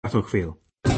Cratlochfield.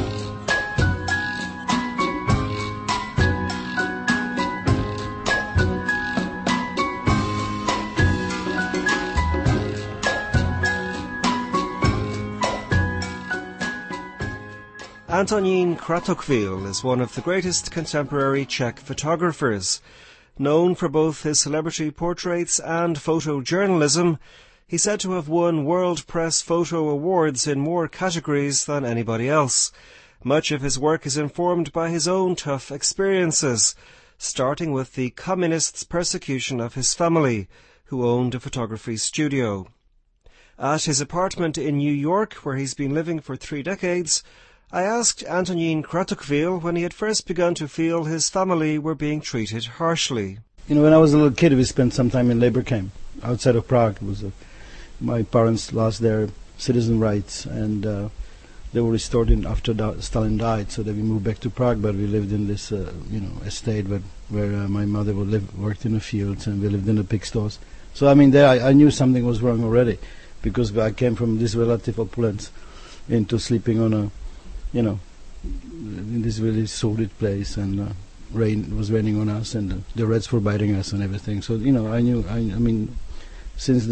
Antonín Kratochvíl is one of the greatest contemporary Czech photographers. Known for both his celebrity portraits and photojournalism, he's said to have won World Press Photo Awards in more categories than anybody else. Much of his work is informed by his own tough experiences, starting with the communists' persecution of his family, who owned a photography studio. At his apartment in New York, where he's been living for 3 decades, I asked Antonín Kratochvíl when he had first begun to feel his family were being treated harshly. You know, when I was a little kid, we spent some time in labor camp outside of Prague. It was my parents lost their citizen rights, and they were restored after Stalin died. So then we moved back to Prague, but we lived in this, estate where my mother worked in the fields, and we lived in the pig stores. So I mean, there I knew something was wrong already, because I came from this relative opulence into sleeping on in this really sordid place, and it was raining on us, and the rats were biting us and everything. So I knew. I mean, since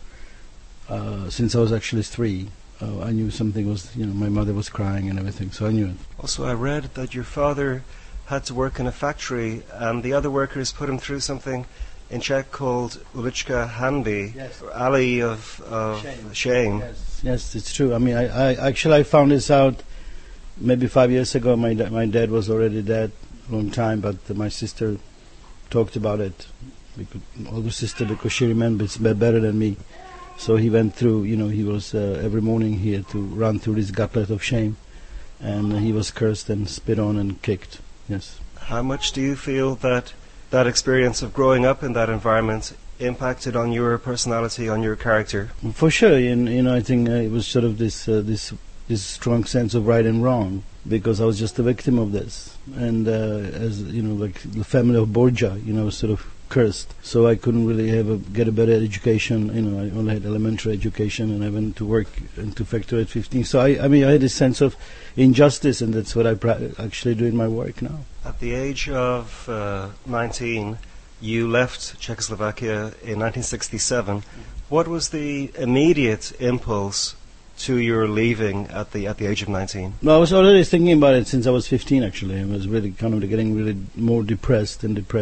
I was actually 3, I knew something was. My mother was crying and everything, so I knew it. Also, I read that your father had to work in a factory, and the other workers put him through something in Czech called Ulička Hanby, yes. Alley of Shame. Yes, it's true. I mean, I found this out maybe 5 years ago. My dad was already dead a long time, but my sister talked about it. Older sister, because she remembers better than me. So he went through, he was, every morning he had to run through this gauntlet of shame, and he was cursed and spit on and kicked, yes. How much do you feel that experience of growing up in that environment impacted on your personality, on your character? For sure, I think it was sort of this strong sense of right and wrong, because I was just a victim of this, and as like the family of Borgia, was sort of cursed. So I couldn't really get a better education. I only had elementary education, and I went to work into factory at 15. So I had this sense of injustice, and that's what I actually do in my work now. At the age of 19, you left Czechoslovakia in 1967. What was the immediate impulse to your leaving at the age of 19? No, I was already thinking about it since I was 15. Actually, I was really kind of getting really more depressed,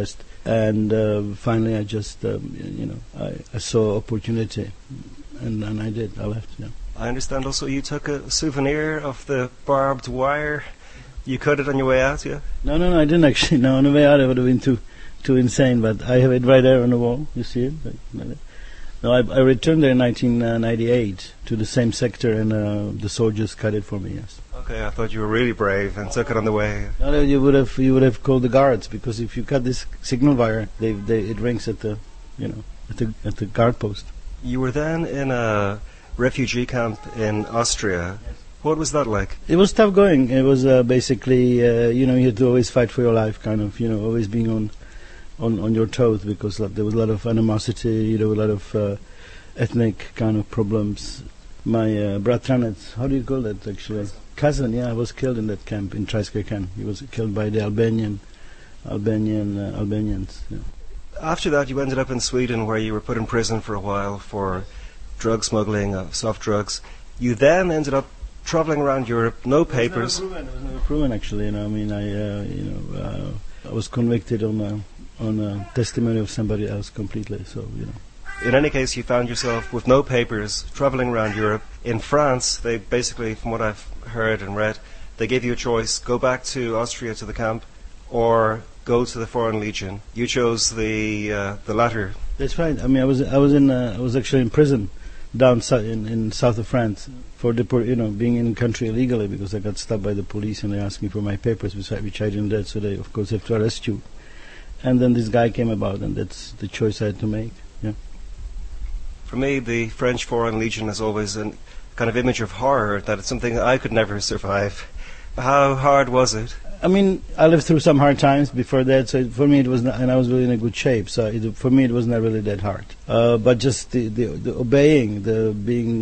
and finally I just I saw opportunity, and I did. I left. Yeah. I understand. Also, you took a souvenir of the barbed wire. You cut it on your way out, yeah? No, I didn't actually. No, on the way out I would have been too insane. But I have it right there on the wall. You see it? No, I returned there in 1998 to the same sector, and the soldiers cut it for me. Yes. Okay, I thought you were really brave and took it on the way. No, you would have called the guards, because if you cut this signal wire, it rings at the at the guard post. You were then in a refugee camp in Austria. Yes. What was that like? It was tough going. It was basically you had to always fight for your life, kind of always being on your toes, because there was a lot of animosity, a lot of ethnic kind of problems. My bratranec, how do you call that actually? Cousin, yeah, was killed in that camp in Traiskirchen. He was killed by the Albanians. Yeah. After that, you ended up in Sweden, where you were put in prison for a while for drug smuggling, soft drugs. You then ended up traveling around Europe, no papers. It was never proven actually. I was convicted on a testimony of somebody else completely. So In any case, you found yourself with no papers, traveling around Europe. In France, they basically, from what I've heard and read, they gave you a choice: go back to Austria to the camp, or go to the Foreign Legion. You chose the latter. That's right. I mean, I was actually in prison down in south of France for being in the country illegally, because I got stopped by the police and they asked me for my papers, which I didn't get. So they, of course, have to arrest you. And then this guy came about, and that's the choice I had to make. Yeah. For me, the French Foreign Legion is always a kind of image of horror, that it's something I could never survive. How hard was it? I mean, I lived through some hard times before that, so for me it was not, and I was really in a good shape, so for me it was not really that hard. But just the obeying, the being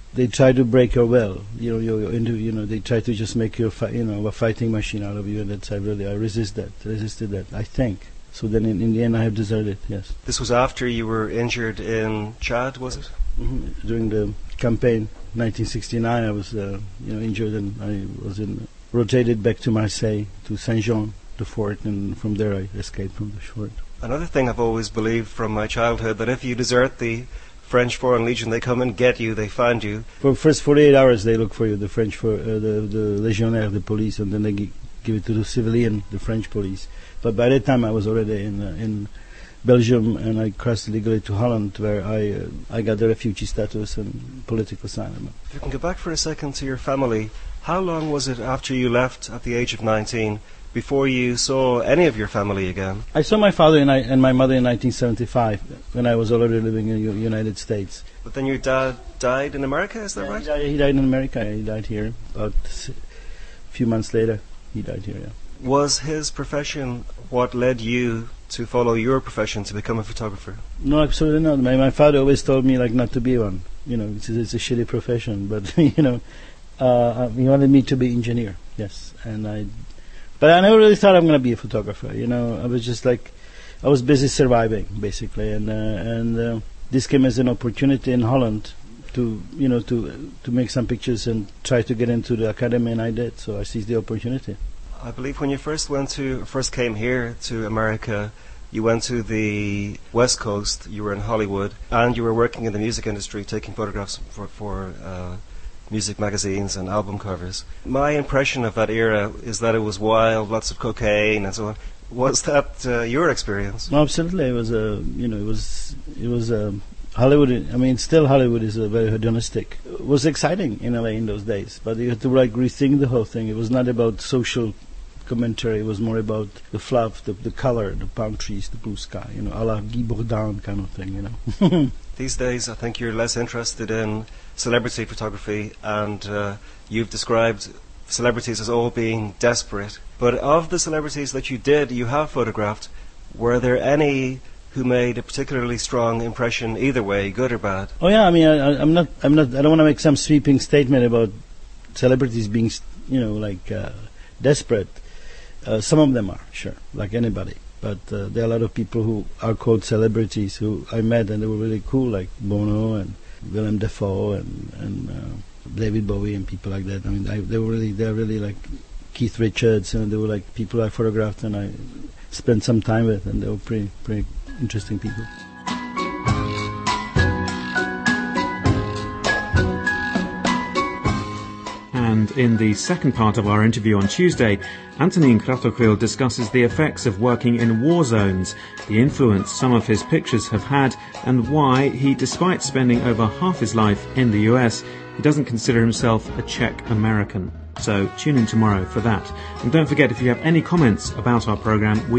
they try to break your will. They try to just make you a fighting machine out of you, and I resisted that, I think. So then in the end I have deserted, yes. This was after you were injured in Chad, was it? Mm-hmm. During the campaign, 1969, I was injured, and I was rotated back to Marseille, to Saint-Jean, the fort, and from there I escaped from the fort. Another thing I've always believed from my childhood, that if you desert the French Foreign Legion, they come and get you, they find you. For the first 48 hours they look for you, the French, the Legionnaire, the police, and then they give it to the civilian, the French police. But by that time I was already in Belgium, and I crossed illegally to Holland, where I got the refugee status and political asylum. If you can go back for a second to your family, how long was it after you left at the age of 19 before you saw any of your family again? I saw my father and my mother in 1975, when I was already living in the United States. But then your dad died in America, is that right? He died in America. He died here. About a few months later, he died here, yeah. Was his profession what led you to follow your profession, to become a photographer? No, absolutely not. My father always told me not to be one. It's a shitty profession, but he wanted me to be engineer. Yes, but I never really thought I'm going to be a photographer. I was just I was busy surviving basically, and this came as an opportunity in Holland to make some pictures and try to get into the academy, and I did. So I seized the opportunity. I believe when you first came here to America, you went to the West Coast, you were in Hollywood, and you were working in the music industry, taking photographs for music magazines and album covers. My impression of that era is that it was wild, lots of cocaine and so on. Was that your experience? No, absolutely. It was Hollywood. I mean, still Hollywood is very hedonistic. It was exciting in LA in those days, but you had to rethink the whole thing. It was not about social commentary. It was more about the fluff, the color, the palm trees, the blue sky, a la Guy Bourdin kind of thing, These days, I think you're less interested in celebrity photography, and you've described celebrities as all being desperate. But of the celebrities that you have photographed, were there any who made a particularly strong impression either way, good or bad? Oh yeah, I mean, I don't want to make some sweeping statement about celebrities being, desperate. Some of them are, sure, like anybody. But there are a lot of people who are called celebrities who I met, and they were really cool, like Bono and Willem Dafoe and David Bowie and people like that. I mean, they're really like Keith Richards, and they were like people I photographed and I spent some time with, and they were pretty interesting people. And in the second part of our interview on Tuesday, Antonín Kratochvíl discusses the effects of working in war zones, the influence some of his pictures have had, and why he, despite spending over half his life in the US, he doesn't consider himself a Czech American. So tune in tomorrow for that. And don't forget, if you have any comments about our program,